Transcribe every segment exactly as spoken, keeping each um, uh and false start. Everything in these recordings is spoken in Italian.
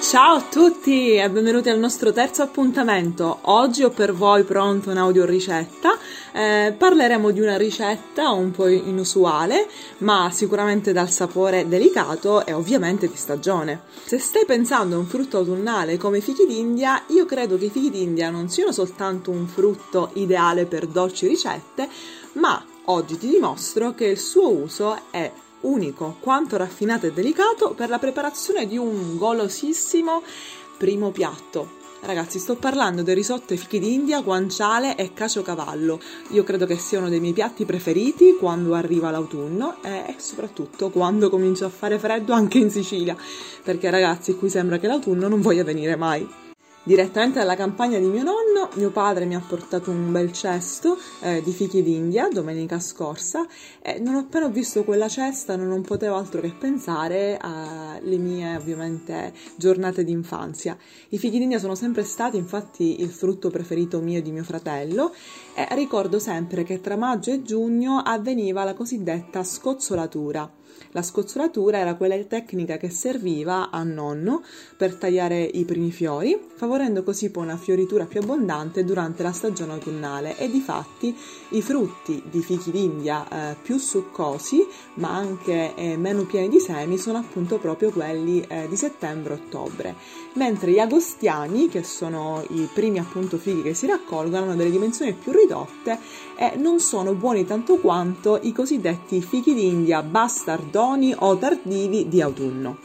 Ciao a tutti e benvenuti al nostro terzo appuntamento. Oggi ho per voi pronto un'audio ricetta. Eh, parleremo di una ricetta un po' inusuale, ma sicuramente dal sapore delicato e ovviamente di stagione. Se stai pensando a un frutto autunnale come i fichi d'India, io credo che i fichi d'India non siano soltanto un frutto ideale per dolci ricette, ma oggi ti dimostro che il suo uso è unico quanto raffinato e delicato per la preparazione di un golosissimo primo piatto. Ragazzi, sto parlando del risotto ai fichi d'India, guanciale e caciocavallo. Io credo che sia uno dei miei piatti preferiti quando arriva l'autunno e soprattutto quando comincia a fare freddo anche in Sicilia, perché ragazzi, qui sembra che l'autunno non voglia venire mai. Direttamente dalla campagna di mio nonno, mio padre mi ha portato un bel cesto eh, di fichi d'India domenica scorsa e non appena ho visto quella cesta non potevo altro che pensare alle mie ovviamente giornate di infanzia. I fichi d'India sono sempre stati infatti il frutto preferito mio e di mio fratello e ricordo sempre che tra maggio e giugno avveniva la cosiddetta scozzolatura. La scozzolatura era quella tecnica che serviva a nonno per tagliare i primi fiori, favorendo così poi una fioritura più abbondante durante la stagione autunnale e difatti i frutti di fichi d'India eh, più succosi ma anche eh, meno pieni di semi sono appunto proprio quelli eh, di settembre-ottobre, mentre gli agostiani, che sono i primi appunto fichi che si raccolgono, hanno delle dimensioni più ridotte e non sono buoni tanto quanto i cosiddetti fichi d'India bastardoni o tardivi di autunno.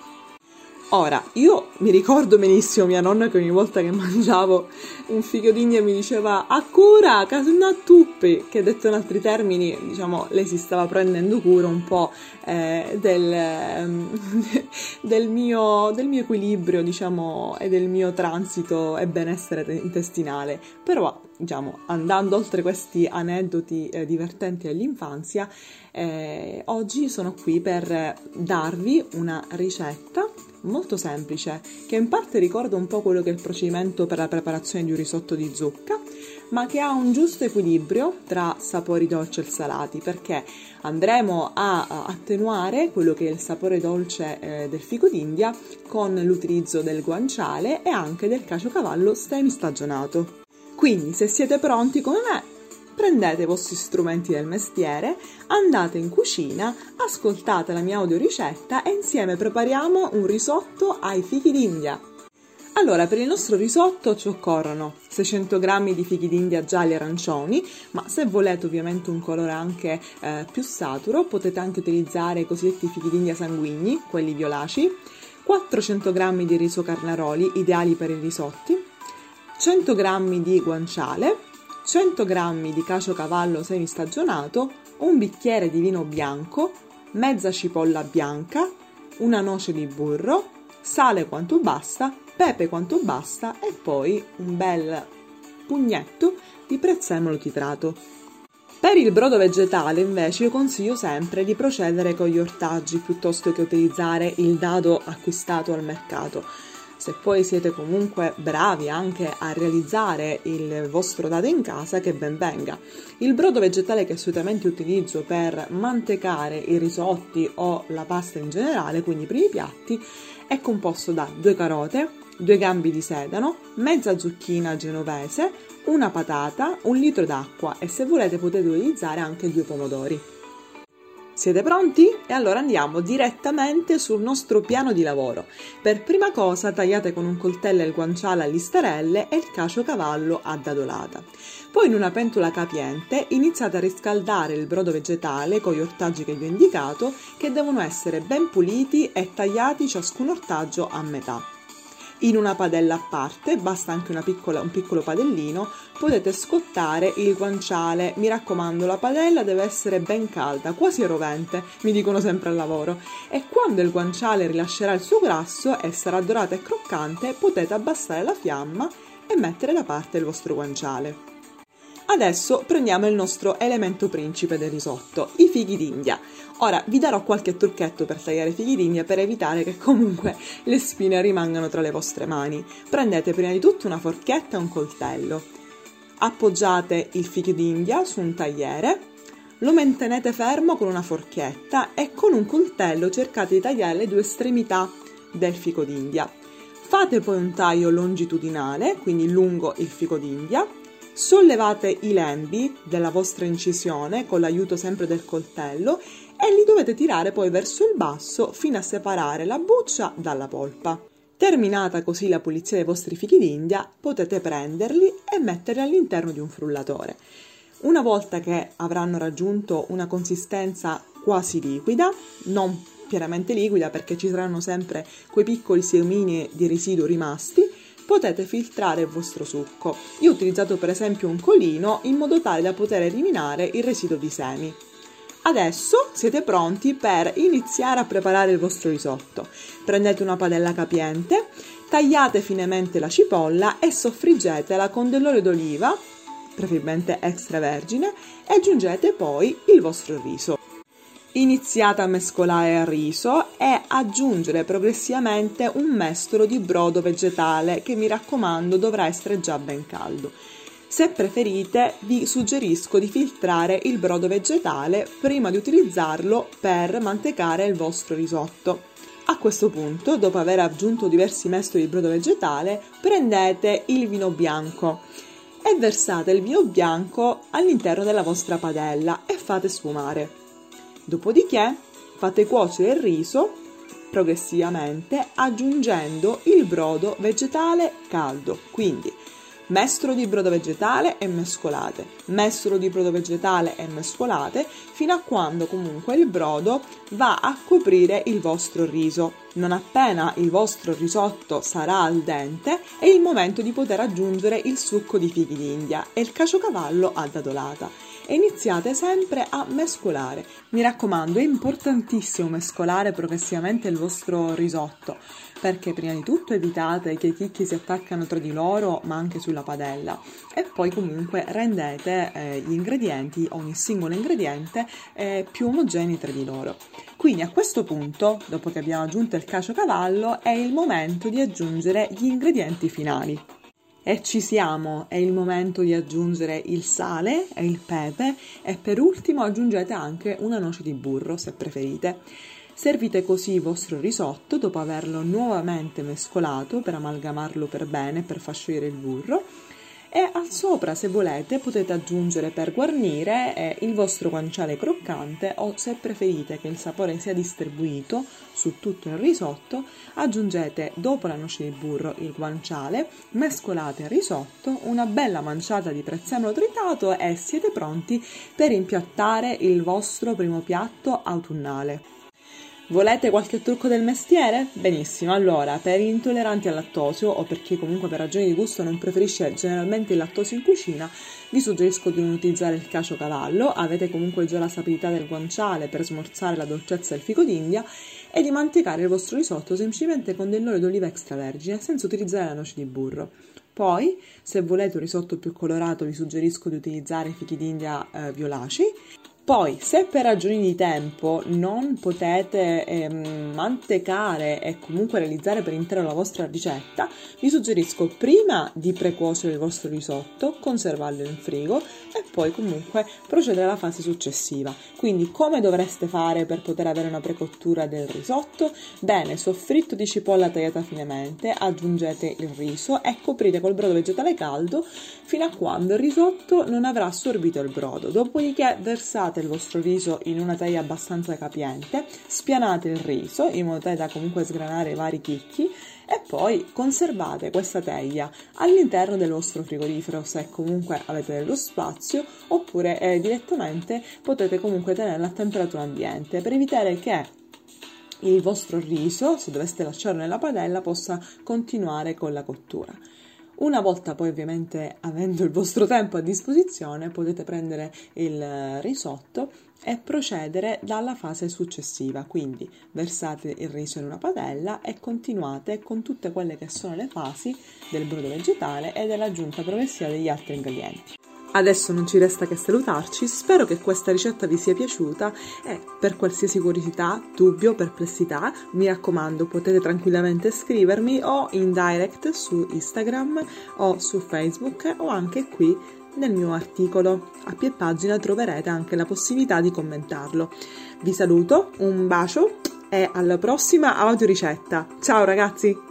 Ora, io mi ricordo benissimo mia nonna che ogni volta che mangiavo un fico d'India mi diceva "a cura, casuna tuppi", che detto in altri termini, diciamo, lei si stava prendendo cura un po' eh, del, eh, del, mio, del mio equilibrio, diciamo, e del mio transito e benessere intestinale. Però, diciamo, andando oltre questi aneddoti eh, divertenti dell'infanzia, eh, oggi sono qui per darvi una ricetta molto semplice, che in parte ricorda un po' quello che è il procedimento per la preparazione di un risotto di zucca, ma che ha un giusto equilibrio tra sapori dolci e salati, perché andremo a attenuare quello che è il sapore dolce eh, del fico d'India con l'utilizzo del guanciale e anche del caciocavallo semi-stagionato. Quindi, se siete pronti come me, prendete i vostri strumenti del mestiere, andate in cucina, ascoltate la mia audioricetta e insieme prepariamo un risotto ai fichi d'India. Allora, per il nostro risotto ci occorrono seicento grammi di fichi d'India gialli arancioni, ma se volete ovviamente un colore anche eh, più saturo, potete anche utilizzare i cosiddetti fichi d'India sanguigni, quelli violacei, quattrocento grammi di riso carnaroli, ideali per i risotti, cento grammi di guanciale, cento grammi di caciocavallo semistagionato, un bicchiere di vino bianco, mezza cipolla bianca, una noce di burro, sale quanto basta, pepe quanto basta e poi un bel pugnetto di prezzemolo titrato. Per il brodo vegetale invece io consiglio sempre di procedere con gli ortaggi piuttosto che utilizzare il dado acquistato al mercato. Se poi siete comunque bravi anche a realizzare il vostro dado in casa, che ben venga. Il brodo vegetale che solitamente utilizzo per mantecare i risotti o la pasta in generale, quindi i primi piatti, è composto da due carote, due gambi di sedano, mezza zucchina genovese, una patata, un litro d'acqua e se volete potete utilizzare anche due pomodori. Siete pronti? E allora andiamo direttamente sul nostro piano di lavoro. Per prima cosa tagliate con un coltello il guanciale a listarelle e il caciocavallo a dadolata. Poi in una pentola capiente iniziate a riscaldare il brodo vegetale con gli ortaggi che vi ho indicato, che devono essere ben puliti e tagliati ciascun ortaggio a metà. In una padella a parte, basta anche una piccola, un piccolo padellino, potete scottare il guanciale. Mi raccomando, la padella deve essere ben calda, quasi rovente, mi dicono sempre al lavoro. E quando il guanciale rilascerà il suo grasso e sarà dorato e croccante, potete abbassare la fiamma e mettere da parte il vostro guanciale. Adesso prendiamo il nostro elemento principe del risotto, i fichi d'India. Ora vi darò qualche trucchetto per tagliare i fichi d'India per evitare che comunque le spine rimangano tra le vostre mani. Prendete prima di tutto una forchetta e un coltello. Appoggiate il fichi d'India su un tagliere, lo mantenete fermo con una forchetta e con un coltello cercate di tagliare le due estremità del fico d'India. Fate poi un taglio longitudinale, quindi lungo il fico d'India, sollevate i lembi della vostra incisione con l'aiuto sempre del coltello e li dovete tirare poi verso il basso fino a separare la buccia dalla polpa. Terminata così la pulizia dei vostri fichi d'India, potete prenderli e metterli all'interno di un frullatore. Una volta che avranno raggiunto una consistenza quasi liquida, non pienamente liquida perché ci saranno sempre quei piccoli semini di residuo rimasti, potete filtrare il vostro succo. Io ho utilizzato per esempio un colino in modo tale da poter eliminare il residuo di semi. Adesso siete pronti per iniziare a preparare il vostro risotto. Prendete una padella capiente, tagliate finemente la cipolla e soffriggetela con dell'olio d'oliva, preferibilmente extravergine, e aggiungete poi il vostro riso. Iniziate a mescolare il riso e aggiungere progressivamente un mestolo di brodo vegetale che, mi raccomando, dovrà essere già ben caldo. Se preferite, vi suggerisco di filtrare il brodo vegetale prima di utilizzarlo per mantecare il vostro risotto. A questo punto, dopo aver aggiunto diversi mestoli di brodo vegetale, prendete il vino bianco e versate il vino bianco all'interno della vostra padella e fate sfumare. Dopodiché fate cuocere il riso progressivamente aggiungendo il brodo vegetale caldo, quindi mestolo di brodo vegetale e mescolate, mestolo di brodo vegetale e mescolate fino a quando comunque il brodo va a coprire il vostro riso. Non appena il vostro risotto sarà al dente è il momento di poter aggiungere il succo di fichi d'India e il caciocavallo a dadolata e iniziate sempre a mescolare. Mi raccomando, è importantissimo mescolare progressivamente il vostro risotto perché prima di tutto evitate che i chicchi si attaccano tra di loro ma anche sulla padella e poi comunque rendete eh, gli ingredienti, ogni singolo ingrediente eh, più omogenei tra di loro. Quindi a questo punto, dopo che abbiamo aggiunto il caciocavallo, è il momento di aggiungere gli ingredienti finali. E ci siamo, è il momento di aggiungere il sale e il pepe e per ultimo aggiungete anche una noce di burro se preferite. Servite così il vostro risotto dopo averlo nuovamente mescolato per amalgamarlo per bene, per far sciogliere il burro. E al sopra, se volete, potete aggiungere per guarnire eh, il vostro guanciale croccante o, se preferite che il sapore sia distribuito su tutto il risotto, aggiungete dopo la noce di burro il guanciale, mescolate il risotto, una bella manciata di prezzemolo tritato e siete pronti per impiattare il vostro primo piatto autunnale. Volete qualche trucco del mestiere? Benissimo, allora per gli intolleranti al lattosio o per chi comunque per ragioni di gusto non preferisce generalmente il lattosio in cucina, vi suggerisco di non utilizzare il caciocavallo, avete comunque già la sapidità del guanciale per smorzare la dolcezza del fico d'India e di mantecare il vostro risotto semplicemente con dell'olio d'oliva extravergine senza utilizzare la noce di burro. Poi, se volete un risotto più colorato, vi suggerisco di utilizzare fichi d'India eh, violacei. Poi, se per ragioni di tempo non potete ehm, mantecare e comunque realizzare per intero la vostra ricetta, vi suggerisco prima di precuocere il vostro risotto, conservarlo in frigo e poi comunque procedere alla fase successiva. Quindi, come dovreste fare per poter avere una precottura del risotto? Bene, soffritto di cipolla tagliata finemente, aggiungete il riso e coprite col brodo vegetale caldo fino a quando il risotto non avrà assorbito il brodo. Dopodiché versate il vostro riso in una teglia abbastanza capiente, spianate il riso in modo tale da comunque sgranare i vari chicchi e poi conservate questa teglia all'interno del vostro frigorifero se comunque avete dello spazio oppure eh, direttamente potete comunque tenerla a temperatura ambiente per evitare che il vostro riso, se doveste lasciarlo nella padella, possa continuare con la cottura. Una volta poi ovviamente avendo il vostro tempo a disposizione potete prendere il risotto e procedere dalla fase successiva, quindi versate il riso in una padella e continuate con tutte quelle che sono le fasi del brodo vegetale e dell'aggiunta progressiva degli altri ingredienti. Adesso non ci resta che salutarci, spero che questa ricetta vi sia piaciuta e per qualsiasi curiosità, dubbio, perplessità, mi raccomando potete tranquillamente scrivermi o in direct su Instagram o su Facebook o anche qui nel mio articolo. A pie pagina troverete anche la possibilità di commentarlo. Vi saluto, un bacio e alla prossima audioricetta. Ciao ragazzi!